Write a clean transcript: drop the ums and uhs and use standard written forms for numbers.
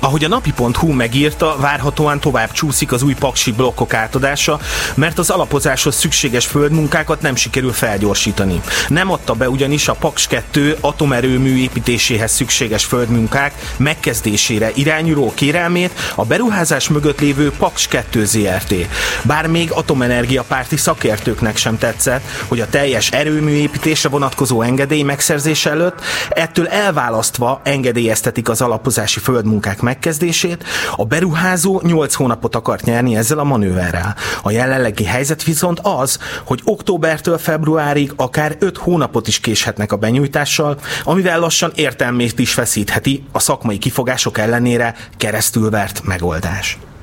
Ahogy a napi.hu megírta, várhatóan tovább csúszik az új paksi blokkok átadása, mert az alapozáshoz szükséges földmunkákat nem sikerül felgyorsítani. Nem adta be ugyanis a Paks 2 atomerőmű építéséhez szükséges földmunkák megkezdésére irányuló kérelmét a beruházás mögött lévő Paks 2 Zrt. Bár még atomenergiapárti szakértőknek sem tetszett, hogy a teljes erőműépítésre vonatkozó engedély megszerzése előtt ettől elválasztva engedélyeztetik az alapozási földmunkák megkezdését, a beruházó 8 hónapot akart nyerni ezzel a manőverrel. A jelenlegi helyzet viszont az, hogy októbertől februárig akár 5 hónapot is késhetnek a benyújtással, amivel lassan értelmét is veszítheti a szakmai kifogások ellenére keresztülvert megoldás.